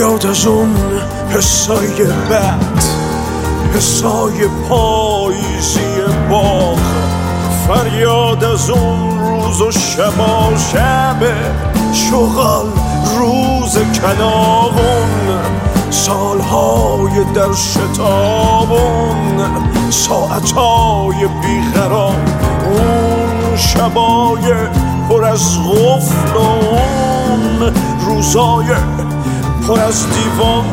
فریاد از اون حسای بد، حسای پاییزی باغ، فریاد از اون روز و شبا شب شغال، روز کلاغون، سالهای در شتابون، ساعتهای بیقرار، اون شبای پر از غفل و اون روزای پر از دیوان.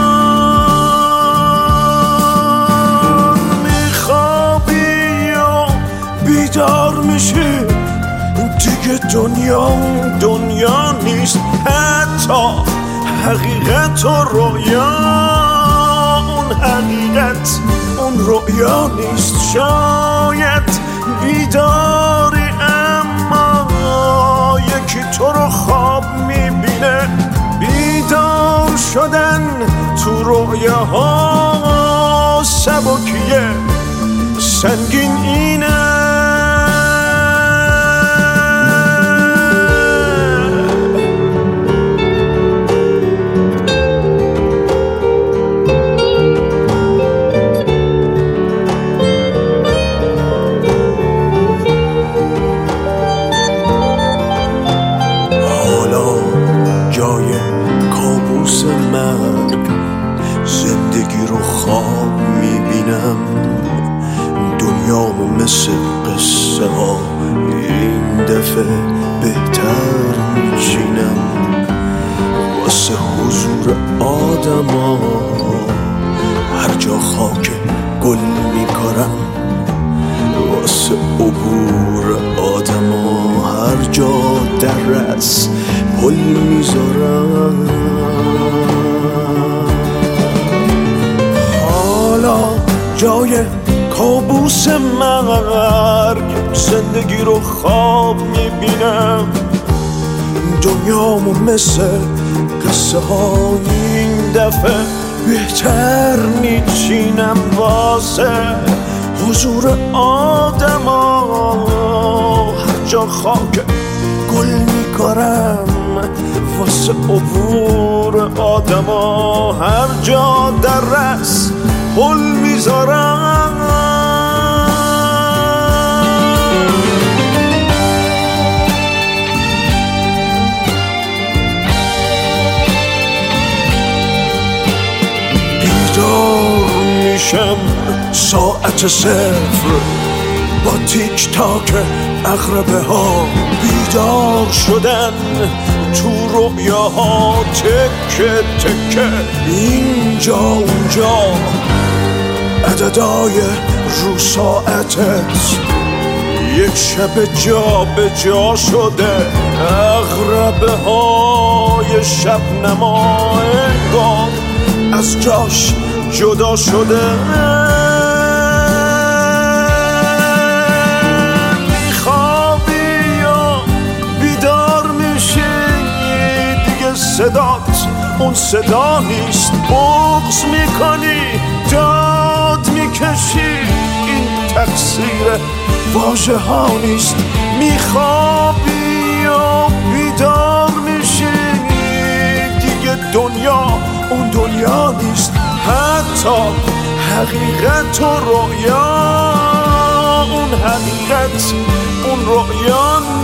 میخوابی و بیدار میشی، دیگه دنیا نیست، حتی حقیقت و رویا. اون حقیقت اون رویا نیست، شاید بیداری اما یکی تو رو خواب میبینه. بیدار شدن تو رویاها سبکیه، سنگین اینه. زندگی رو خواب میبینم، دنیامو مثل قصه ها این دفعه بهتر میچینم. واسه حضور آدم ها هر جا خاک گل میکارم، واسه عبور آدم ها هر جا درس پل میذارم. جای کابوس مرگ زندگی رو خواب میبینم، دنیامو مثل قصه ها این دفعه بهتر میچینم. واسه حضور آدم ها هر جا خاک گل میکارم، واسه عبور آدم ها هر جا درس پل میذارم. بیدار میشم ساعت صفر با تیک تاک عقربه ها، بیدار شدن تو رویاها تکه تکه، اینجا اونجا عددای رو ساعتت یک شب جا به جا شده، عقربه های شب نما انگار از جاش جدا شده. میخوابی یا بیدار میشی، دیگه صدات اون صدا نیست، بغض میکنی داد میکشی، این تقصیر واژه ها نیست. میخوابی و بیدار میشی، دیگه دنیا اون دنیا نیست، حتی حقیقت و رویا اون حقیقت اون رویا